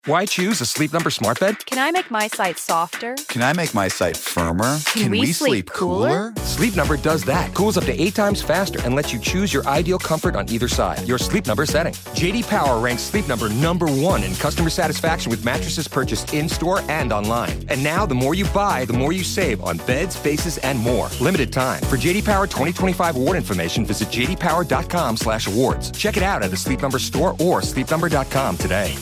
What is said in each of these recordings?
Why choose a Sleep Number smart bed? Can I make my site softer? Can I make my site firmer? Can we sleep cooler? Sleep Number does that. Cools up to 8 times faster and lets you choose your ideal comfort on either side. Your Sleep Number setting. JD Power ranks Sleep Number #1 in customer satisfaction with mattresses purchased in-store and online. And now, the more you buy, the more you save on beds, bases, and more. Limited time. For JD Power 2025 award information, visit jdpower.com/awards. Check it out at a Sleep Number store or sleepnumber.com today.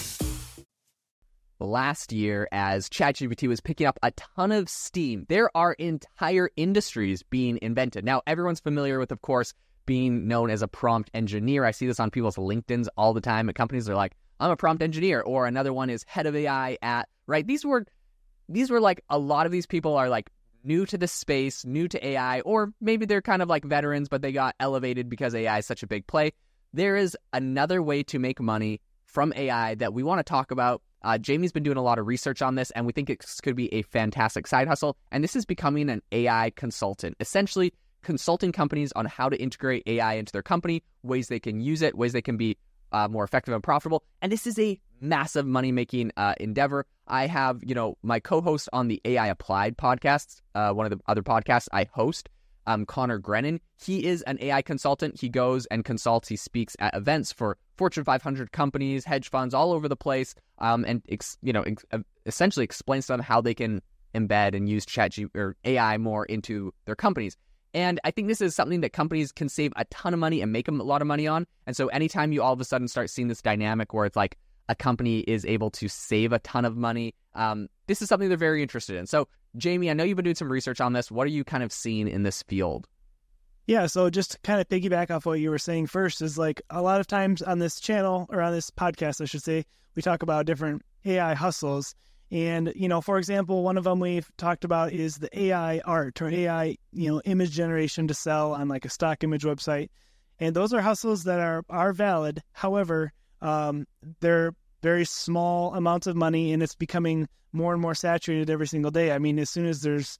Last year, as ChatGPT was picking up a ton of steam, there are entire industries being invented. Now, everyone's familiar with, of course, being known as a prompt engineer. I see this on people's LinkedIns all the time. At companies, they're like, I'm a prompt engineer. Or another one is head of AI at, right? These were like, a lot of these people are like new to the space, new to AI, or maybe they're kind of like veterans, but they got elevated because AI is such a big play. There is another way to make money from AI that we want to talk about. Jamie's been doing a lot of research on this, and we think it could be a fantastic side hustle. And this is becoming an AI consultant, essentially consulting companies on how to integrate AI into their company, ways they can use it, ways they can be more effective and profitable. And this is a massive money-making endeavor. I have, my co-host on the AI Applied podcast, one of the other podcasts I host, Connor Grennan. He is an AI consultant. He goes and consults. He speaks at events for Fortune 500 companies, hedge funds all over the place, and essentially explains to them how they can embed and use ChatGPT or AI more into their companies. And I think this is something that companies can save a ton of money and make them a lot of money on. And so anytime you all of a sudden start seeing this dynamic where it's like a company is able to save a ton of money, this is something they're very interested in. So, Jamie, I know you've been doing some research on this. What are you kind of seeing in this field? Yeah, so just to kind of piggyback off what you were saying first is like a lot of times on this channel, or on this podcast, I should say, we talk about different AI hustles. And, for example, one of them we've talked about is the AI art or AI, image generation to sell on like a stock image website. And those are hustles that are valid. However, they're very small amounts of money, and it's becoming more and more saturated every single day. I mean, as soon as there's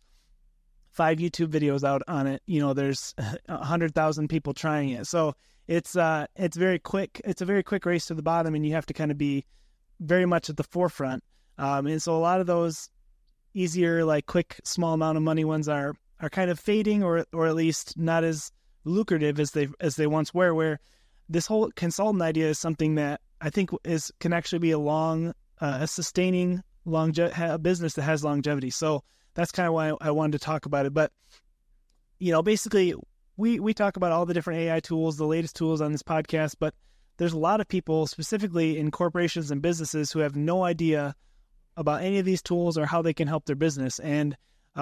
5 YouTube videos out on it, there's 100,000 people trying it. So it's very quick. It's a very quick race to the bottom, and you have to kind of be very much at the forefront. And so a lot of those easier, like quick, small amount of money ones are kind of fading, or at least not as lucrative as they once were. Where this whole consultant idea is something that I think can actually be a sustaining business that has longevity. So that's kind of why I wanted to talk about it. But, basically we talk about all the different AI tools, the latest tools on this podcast, but there's a lot of people specifically in corporations and businesses who have no idea about any of these tools or how they can help their business. And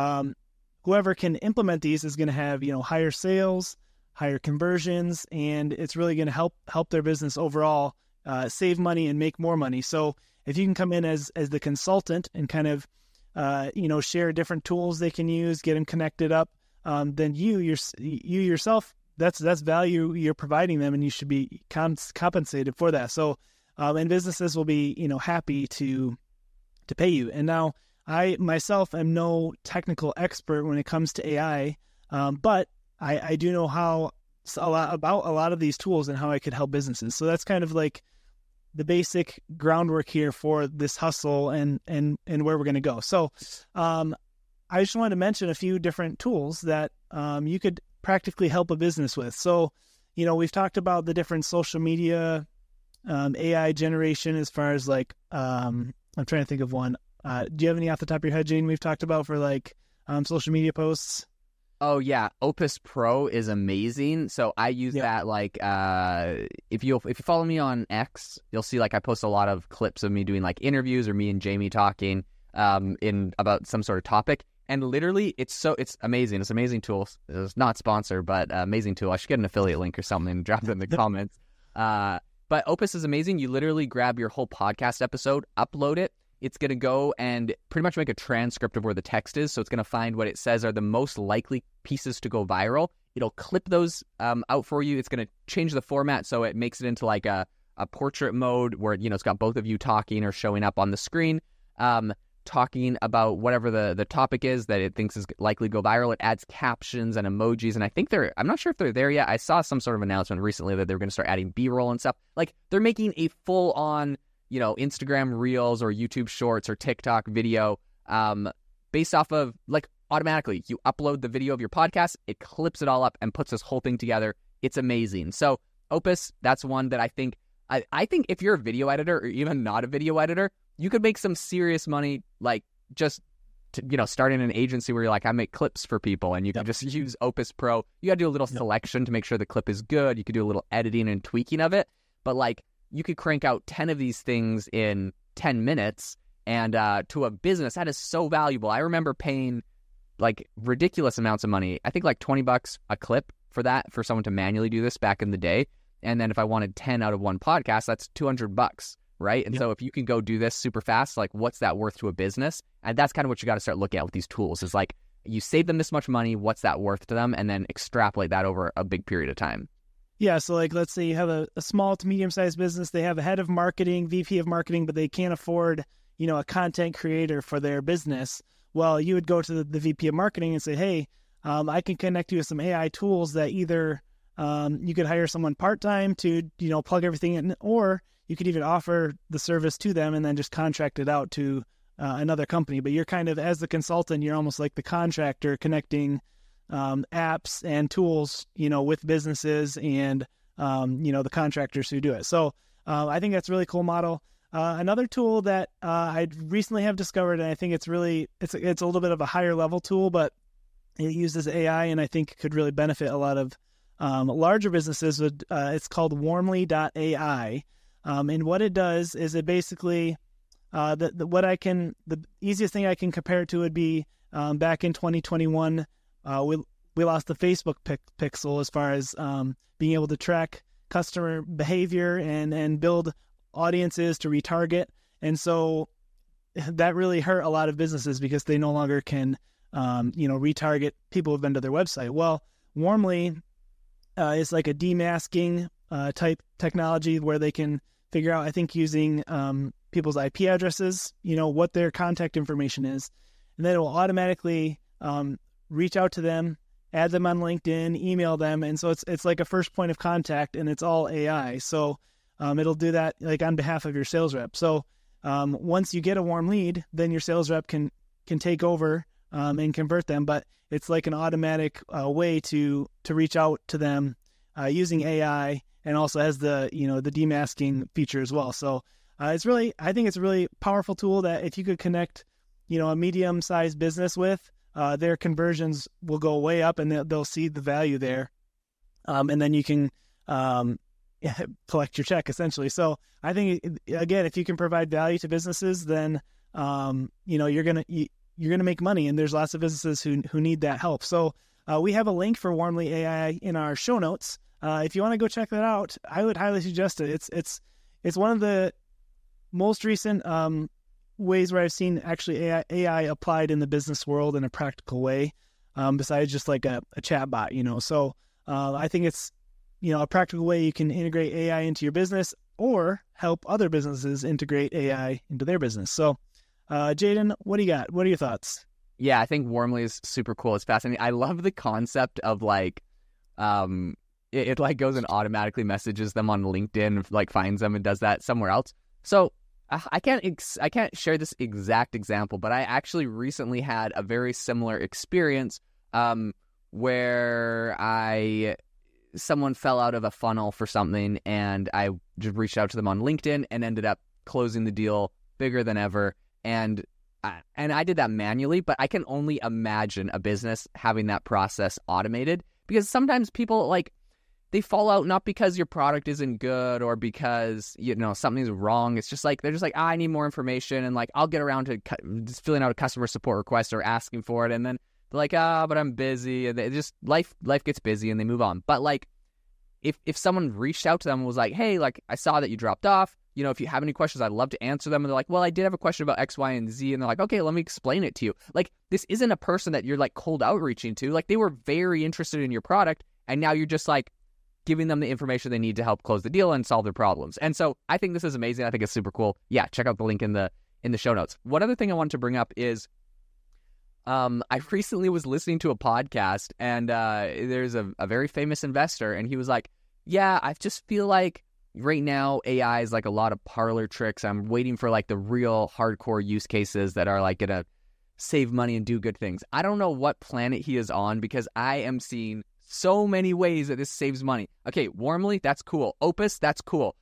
whoever can implement these is going to have, higher sales, higher conversions, and it's really going to help their business overall save money and make more money. So if you can come in as the consultant and kind of share different tools they can use, get them connected up, then you yourself, that's value you're providing them, and you should be compensated for that. So, and businesses will be, happy to pay you. And now I myself am no technical expert when it comes to AI, but I do know a lot about a lot of these tools and how I could help businesses. So that's kind of like the basic groundwork here for this hustle and where we're going to go. So I just wanted to mention a few different tools that you could practically help a business with. So, we've talked about the different social media AI generation as far as like, I'm trying to think of one. Do you have any off the top of your head, Jane, we've talked about for like social media posts? Oh yeah, Opus Pro is amazing. So I use that like if you follow me on X, you'll see like I post a lot of clips of me doing like interviews or me and Jamie talking in about some sort of topic. And literally, it's amazing. It's an amazing tool. It's not sponsored, but amazing tool. I should get an affiliate link or something and drop it in the comments. But Opus is amazing. You literally grab your whole podcast episode, upload it. It's going to go and pretty much make a transcript of where the text is. So it's going to find what it says are the most likely pieces to go viral. It'll clip those out for you. It's going to change the format so it makes it into like a portrait mode where, it's got both of you talking or showing up on the screen, talking about whatever the topic is that it thinks is likely to go viral. It adds captions and emojis. And I think I'm not sure if they're there yet. I saw some sort of announcement recently that they're going to start adding B-roll and stuff. Like they're making a full-on Instagram Reels or YouTube Shorts or TikTok video, based off of like automatically you upload the video of your podcast, it clips it all up and puts this whole thing together. It's amazing. So Opus, that's one that I think if you're a video editor or even not a video editor, you could make some serious money, like just starting an agency where you're like, I make clips for people, and you can just use Opus Pro. You got to do a little selection to make sure the clip is good. You could do a little editing and tweaking of it, but like you could crank out 10 of these things in 10 minutes, and to a business, that is so valuable. I remember paying like ridiculous amounts of money. I think like $20 a clip for someone to manually do this back in the day. And then if I wanted 10 out of one podcast, that's $200, right? And so if you can go do this super fast, like what's that worth to a business? And that's kind of what you got to start looking at with these tools is like, you save them this much money, what's that worth to them? And then extrapolate that over a big period of time. Yeah, so like let's say you have a small to medium-sized business. They have a head of marketing, VP of marketing, but they can't afford, a content creator for their business. Well, you would go to the VP of marketing and say, hey, I can connect you with some AI tools that either you could hire someone part-time to, plug everything in, or you could even offer the service to them and then just contract it out to another company. But you're kind of, as the consultant, you're almost like the contractor connecting apps and tools, with businesses and, the contractors who do it. So I think that's a really cool model. Another tool that I recently have discovered, and I think it's a little bit of a higher level tool, but it uses AI and I think could really benefit a lot of larger businesses. It's called Warmly.ai. And what it does is it basically, the easiest thing I can compare it to would be back in 2021, we lost the Facebook pixel as far as being able to track customer behavior and build audiences to retarget. And so that really hurt a lot of businesses because they no longer can, retarget people who've been to their website. Well, Warmly is like a demasking type technology where they can figure out, I think using people's IP addresses, what their contact information is. And then it will automatically reach out to them, add them on LinkedIn, email them. And so it's like a first point of contact, and it's all AI. So it'll do that like on behalf of your sales rep. So once you get a warm lead, then your sales rep can take over and convert them. But it's like an automatic way to reach out to them using AI, and also has the demasking feature as well. So I think it's a really powerful tool that if you could connect, a medium-sized business with, their conversions will go way up, and they'll see the value there. And then you can collect your check essentially. So I think, again, if you can provide value to businesses, then you're gonna make money, and there's lots of businesses who need that help. So we have a link for Warmly AI in our show notes. If you want to go check that out, I would highly suggest it. It's one of the most recent ways where I've seen actually AI applied in the business world in a practical way, besides just like a chat bot, So I think it's, a practical way you can integrate AI into your business or help other businesses integrate AI into their business. So Jaden, what do you got? What are your thoughts? Yeah, I think Warmly is super cool. It's fascinating. I love the concept of like, it like goes and automatically messages them on LinkedIn, like finds them and does that somewhere else. So I can't share this exact example, but I actually recently had a very similar experience where someone fell out of a funnel for something, and I just reached out to them on LinkedIn and ended up closing the deal bigger than ever. And I did that manually, but I can only imagine a business having that process automated, because sometimes people they fall out not because your product isn't good or because something's wrong. It's just like they're just like, I need more information, and like I'll get around to just filling out a customer support request or asking for it, and then they're like, but I'm busy, and they just life gets busy and they move on. But like if someone reached out to them and was like, hey, like I saw that you dropped off, if you have any questions, I'd love to answer them. And they're like, well, I did have a question about X, Y, and Z. And they're like, okay, let me explain it to you. Like, this isn't a person that you're like cold outreaching to. Like, they were very interested in your product, and now you're just like giving them the information they need to help close the deal and solve their problems. And so I think this is amazing. I think it's super cool. Yeah, check out the link in the show notes. One other thing I wanted to bring up is I recently was listening to a podcast, and there's a very famous investor, and he was like, yeah, I just feel like right now, AI is like a lot of parlor tricks. I'm waiting for like the real hardcore use cases that are like going to save money and do good things. I don't know what planet he is on because I am seeing so many ways that this saves money. Okay, Warmly, that's cool. Opus, that's cool.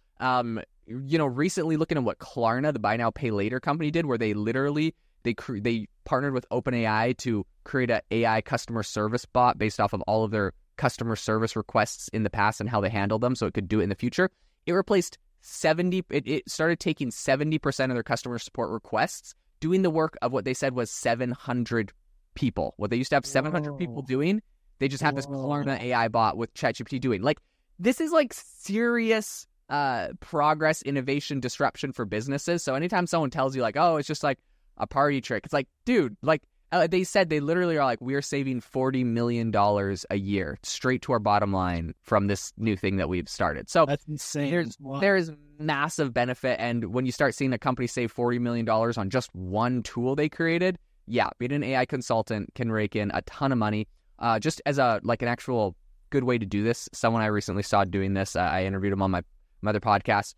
Recently looking at what Klarna, the buy now pay later company, did, where they literally they partnered with OpenAI to create an AI customer service bot based off of all of their customer service requests in the past and how they handled them, so it could do it in the future. It replaced 70. It started taking 70% of their customer support requests, doing the work of what they said was 700 people. What they used to have 700 people doing, they just have this Klarna AI bot with ChatGPT doing. Like, this is like serious progress, innovation, disruption for businesses. So anytime someone tells you like, oh, it's just like a party trick, it's like, dude, like they said, they literally are like, we're saving $40 million a year straight to our bottom line from this new thing that we've started. So that's insane. There's massive benefit. And when you start seeing a company save $40 million on just one tool they created, yeah, being an AI consultant can rake in a ton of money. Just as an actual good way to do this, someone I recently saw doing this, I interviewed him on my other podcast.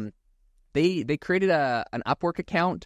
They created an Upwork account,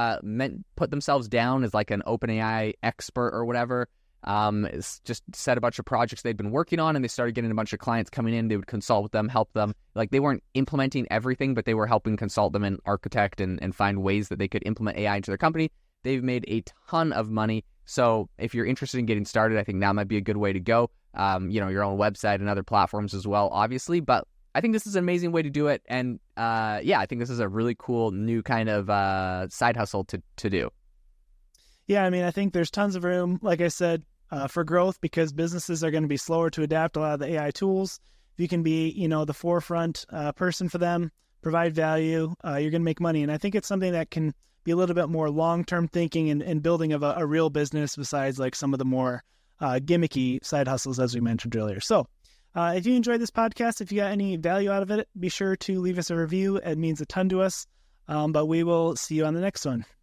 put themselves down as like an OpenAI expert or whatever. Just said a bunch of projects they'd been working on, and they started getting a bunch of clients coming in. They would consult with them, help them. Like, they weren't implementing everything, but they were helping consult them and architect and find ways that they could implement AI into their company. They've made a ton of money. So if you're interested in getting started, I think that might be a good way to go. Your own website and other platforms as well, obviously. But I think this is an amazing way to do it. And I think this is a really cool new kind of side hustle to do. Yeah, I mean, I think there's tons of room, like I said, for growth, because businesses are going to be slower to adapt a lot of the AI tools. If you can be, the forefront person for them, provide value, you're going to make money. And I think it's something that can be a little bit more long-term thinking and building of a real business besides like some of the more gimmicky side hustles, as we mentioned earlier. So if you enjoyed this podcast, if you got any value out of it, be sure to leave us a review. It means a ton to us. But we will see you on the next one.